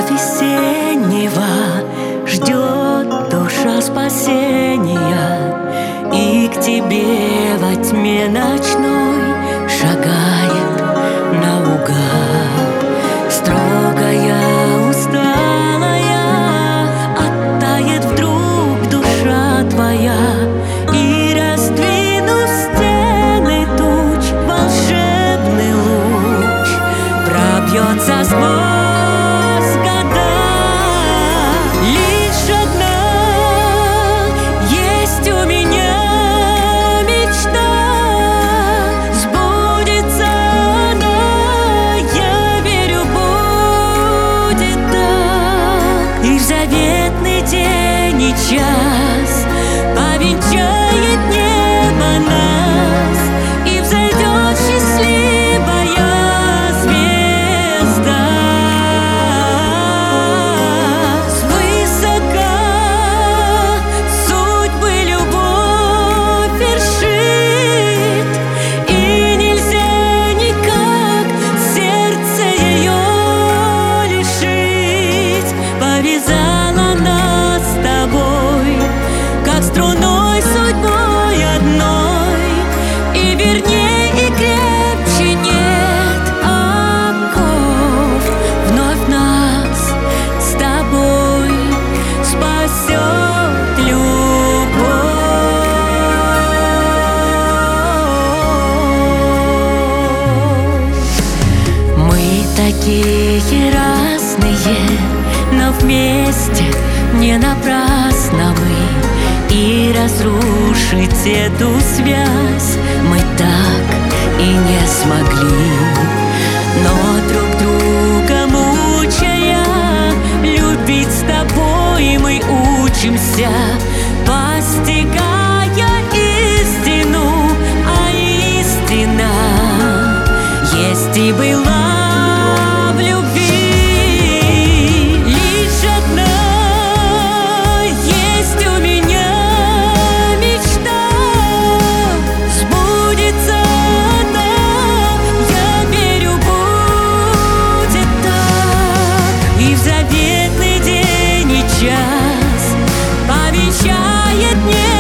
весеннего ждет душа спасения, и к тебе во тьме ночной шагает наугад. Строгая, усталая, оттает вдруг душа твоя, и раздвинув стены туч, волшебный луч пробьется сквозь года. Лишь одна есть у меня мечта, сбудется она, я верю, будет так. И в заветный день и час повенчает небо нас, и взойдет счастливая звезда. Свысока судьбы любовь вершит, и нельзя никак сердце ее лишить. Повязала нас с тобой, как струной судьбой одной, и верней и крепче нет оков. Вновь нас с тобой спасет любовь. Мы такие разные, но вместе не напрасно мы, и разрушить эту связь мы так и не смогли. Но друг друга мучая, любить с тобой мы учимся, постигая истину, а истина есть и была в любви. Лишь одна есть у меня мечта, сбудется она, я верю, будет так. И в заветный день и час повенчает небо